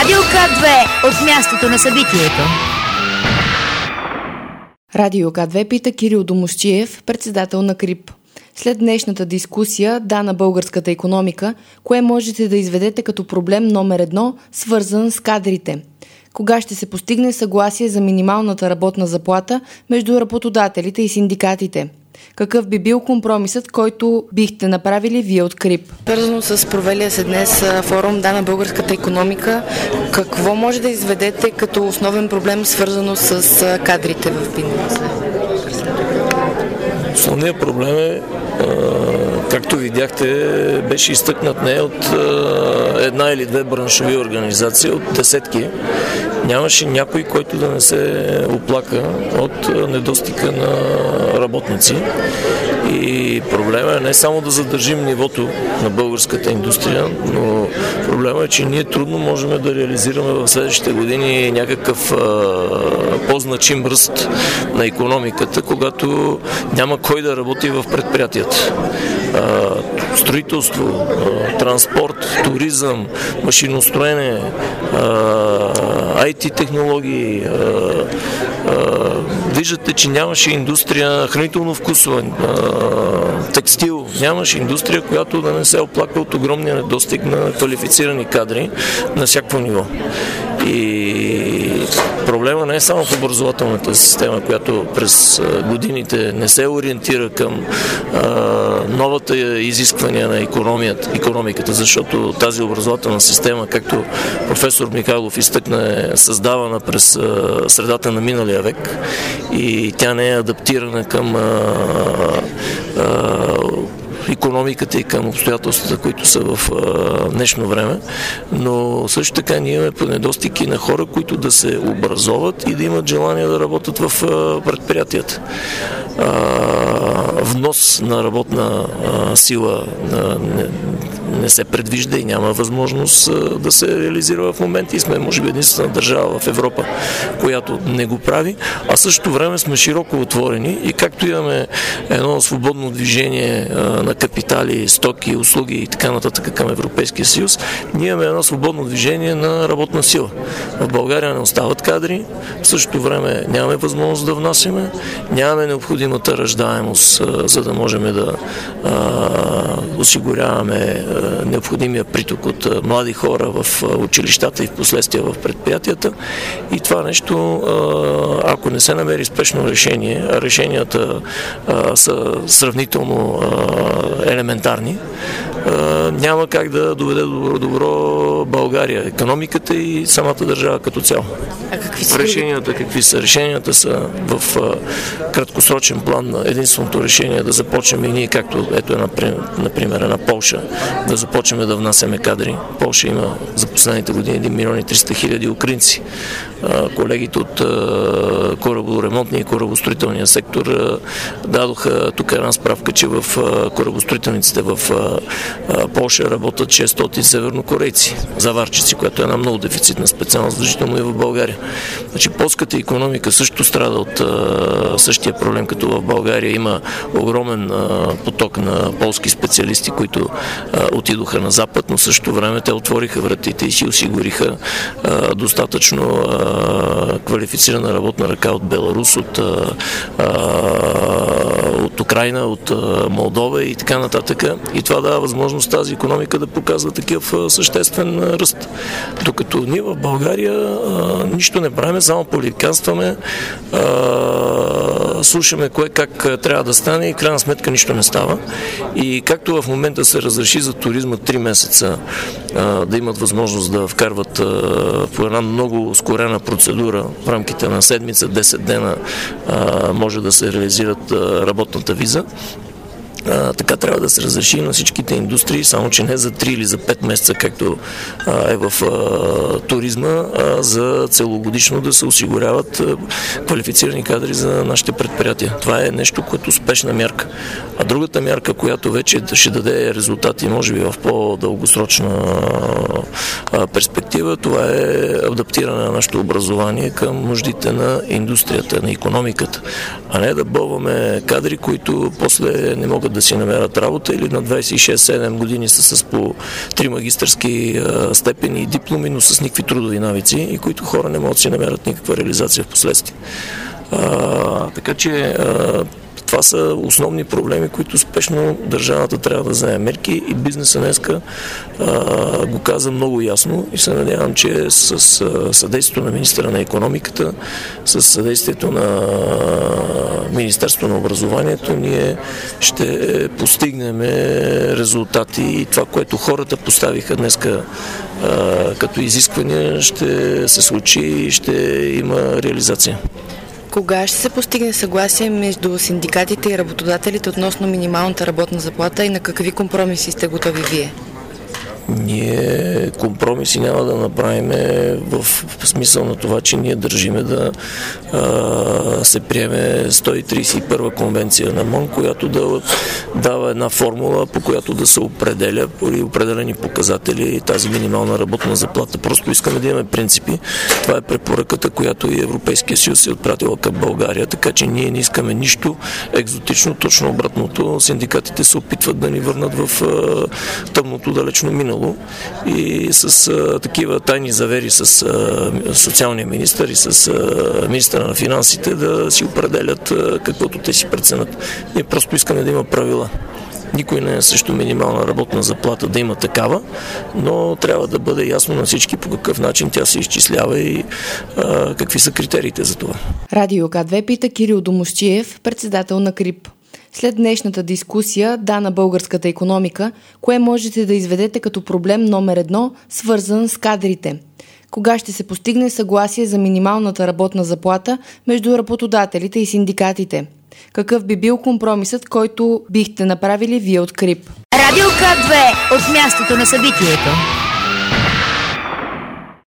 Радио К2 от мястото на събитието. Радио К2 пита Кирил Домусчиев, председател на КРИБ. След днешната дискусия на българската икономика, кое можете да изведете като проблем номер 1, свързан с кадрите? Кога ще се постигне съгласие за минималната работна заплата между работодателите и синдикатите? Какъв би бил компромисът, който бихте направили вие от КРИБ? Свързано с провелия се днес форум на българската икономика, какво може да изведете като основен проблем, свързано с кадрите в бизнеса? Основният проблем е, както видяхте, беше изтъкнат не от една или две браншови организации, от десетки. Нямаше някой, който да не се оплака от недостига на работници. И проблема е не само да задържим нивото на българската индустрия, но проблема е, че ние трудно можем да реализираме в следващите години някакъв по-значим ръст на икономиката, когато няма кой да работи в предприятията. Строителство, транспорт, туризъм, машиностроене, IT технологии. Виждате, че нямаше индустрия хранително-вкусова, текстил, нямаше индустрия, която да не се оплака от огромния недостиг на квалифицирани кадри на всяко ниво. И проблема не е само в образователната система, която през годините не се ориентира към новата изисквания на икономиката, защото тази образователна система, както професор Михайлов изтъкна, е създавана през средата на миналия век и тя не е адаптирана към икономиката и към обстоятелствата, които са в днешно време, но също така ние имаме недостиг и на хора, които да се образоват и да имат желание да работят в предприятията. Внос на работна сила не се предвижда и няма възможност да се реализира в момента и сме, може би, единствена държава в Европа, която не го прави, а също време сме широко отворени и както имаме едно свободно движение на капитали, стоки, услуги и така нататък към Европейския съюз, ние имаме едно свободно движение на работна сила. В България не остават кадри, в същото време нямаме възможност да внасяме, нямаме необходимата раждаемост, за да можем да осигуряваме необходимия приток от млади хора в училищата и в последствие в предприятията. И това нещо, ако не се намери спешно решение, а решенията са сравнително елементарни, няма как да доведе до добро България, икономиката и самата държава като цяло. Решенията какви са? Решенията са в краткосрочен план. Единственото решение е да започнем и ние, както ето е например на Полша, да започнем да внасяме кадри. Полша има за последните години 1 милион и 300 хиляди украинци. Колегите от кораборемонтния и корабостроителния сектор дадоха тук една справка, че в корабостроителниците в Полша работят 600 севернокорейци, заварчици, която е една много дефицитна специалност, значително и в България. Значи полската икономика също страда от същия проблем, като в България има огромен поток на полски специалисти, които отидоха на Запад, но в същото време те отвориха вратите и си осигуриха достатъчно квалифицирана работна ръка от Беларус, от Украйна, от Молдова и така нататък. И това дава възможност тази икономика да показва такъв съществен ръст. Докато ние в България нищо не правим, само политиканстваме, слушаме кое как трябва да стане и крайна сметка нищо не става. И както в момента се разреши за туризма 3 месеца да имат възможност да вкарват по една много ускорена процедура в рамките на седмица, 10 дена може да се реализират работната виза, така трябва да се разреши на всичките индустрии, само че не за 3 или за 5 месеца, както е в туризма, а за целогодишно да се осигуряват квалифицирани кадри за нашите предприятия. Това е нещо, което спешна мярка. А другата мярка, която вече ще даде резултати, може би в по-дългосрочна перспектива, това е адаптиране на нашето образование към нуждите на индустрията, на икономиката, а не да бълваме кадри, които после не могат да си намерят работа, или на 26-7 години са с по 3 магистърски степени и дипломи, но с никакви трудови навици и които хора не могат да си намерят никаква реализация в последствие. Така че това са основни проблеми, които спешно държавата трябва да вземе мерки и бизнеса днеска го каза много ясно и се надявам, че с съдействието на министъра на икономиката, с съдействието на Министерството на образованието, ние ще постигнем резултати и това, което хората поставиха днеска като изисквания, ще се случи и ще има реализация. Кога ще се постигне съгласие между синдикатите и работодателите относно минималната работна заплата и на какви компромиси сте готови вие? Ние компромиси няма да направим в смисъл на това, че ние държиме да се приеме 131 конвенция на МОН, която да дава една формула, по която да се определя при определени показатели тази минимална работна заплата. Просто искаме да имаме принципи. Това е препоръката, която и Европейския съюз е отпратила към България, така че ние не искаме нищо екзотично, точно обратното. Синдикатите се опитват да ни върнат в тъмното далечно минало и с такива тайни завери с социалния министър и с министъра на финансите да си определят каквото те си преценят. Ние просто искаме да има правила. Никой не е срещу минимална работна заплата да има такава, но трябва да бъде ясно на всички по какъв начин тя се изчислява и какви са критериите за това. Радио К2 пита Кирил Домусчиев, председател на КРИП. След днешната дискусия, на българската икономика, кое можете да изведете като проблем номер 1, свързан с кадрите? Кога ще се постигне съгласие за минималната работна заплата между работодателите и синдикатите? Какъв би бил компромисът, който бихте направили вие от КРИП? Радио К2 от мястото на събитието.